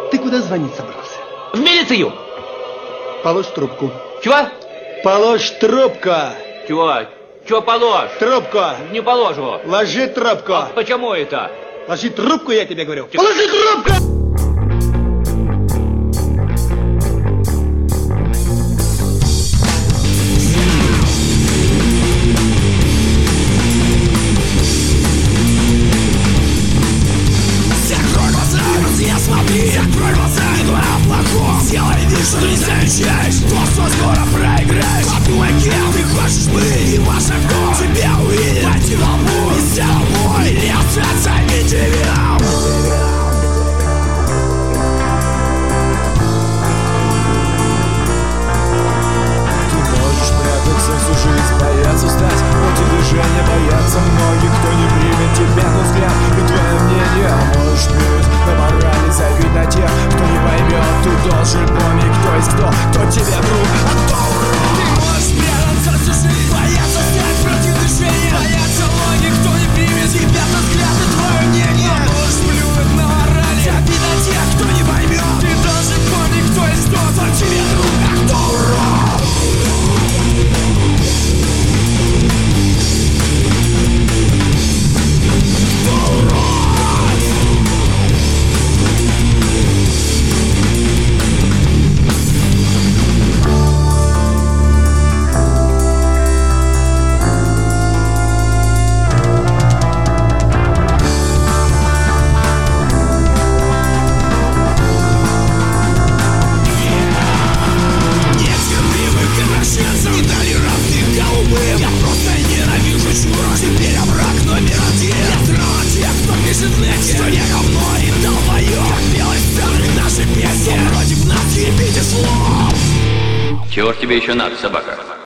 Ты куда звонить собрался? В милицию! Положь трубку. Чего? Положь трубку! Чего? Чего положь? Трубку! Не положу. Ложи трубку! А почему это? Ложи трубку, я тебе говорю! Положи трубку! Закрой глаза, не думай о плохом. Сделай вид, что ты не замечаешь то, что скоро проиграешь. Подумай, кем ты хочешь быть, и важно, кто тебя увидит. Пойти в толпу и с тобой лес оценить тебя. Ты можешь прятаться всю жизнь, бояться стать против движения, бояться многих, кто не примет тебя на взгляд и твое мнение. Можешь плюнуть на морали, забить на тех, кто не поймет. Ты должен помнить, кто есть кто тебе друг, а кто враг. Ты можешь прятаться всю жизнь, бояться стать против движения, бояться многих, кто не примет тебя на взгляд и твое мнение. Можешь плюнуть на морали, забить на тех, кто не поймет. Ты должен помнить, кто есть кто тебе друг, а кто враг. Не дали равных голубым. Я просто ненавижу чужих. Теперь я враг номер один. Я трогаю тех, кто пишет в нете, что я говно и долбоёб. Как белый сценарий нашей песни, против нас ебите слов. Чего ж тебе еще надо, собака?